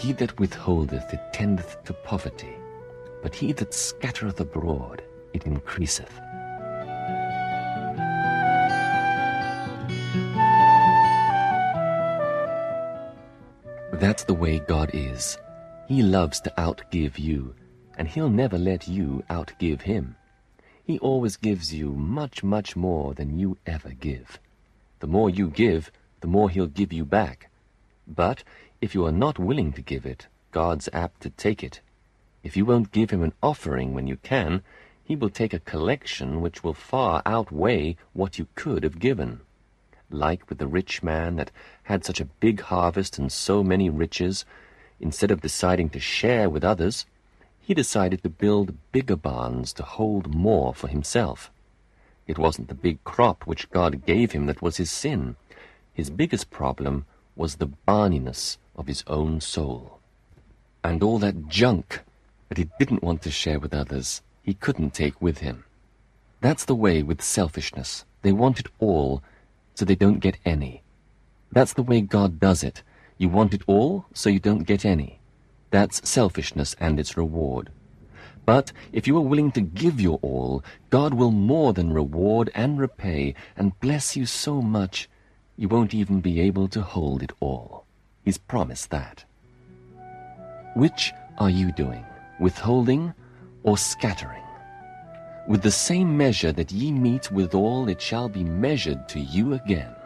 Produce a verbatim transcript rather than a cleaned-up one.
He that withholdeth, it tendeth to poverty, but he that scattereth abroad, it increaseth. That's the way God is. He loves to outgive you, and he'll never let you outgive him. He always gives you much, much more than you ever give. The more you give, the more he'll give you back. But if you are not willing to give it, God's apt to take it. If you won't give him an offering when you can, he will take a collection which will far outweigh what you could have given. Like with the rich man that had such a big harvest and so many riches, instead of deciding to share with others, he decided to build bigger barns to hold more for himself. It wasn't the big crop which God gave him that was his sin. His biggest problem was the barniness of his own soul. And all that junk that he didn't want to share with others, he couldn't take with him. That's the way with selfishness. They want it all, so they don't get any. That's the way God does it. You want it all, so you don't get any. That's selfishness and its reward. But if you are willing to give your all, God will more than reward and repay and bless you so much you won't even be able to hold it all. He's promised that. Which are you doing, withholding or scattering? With the same measure that ye mete withal, it shall be measured to you again.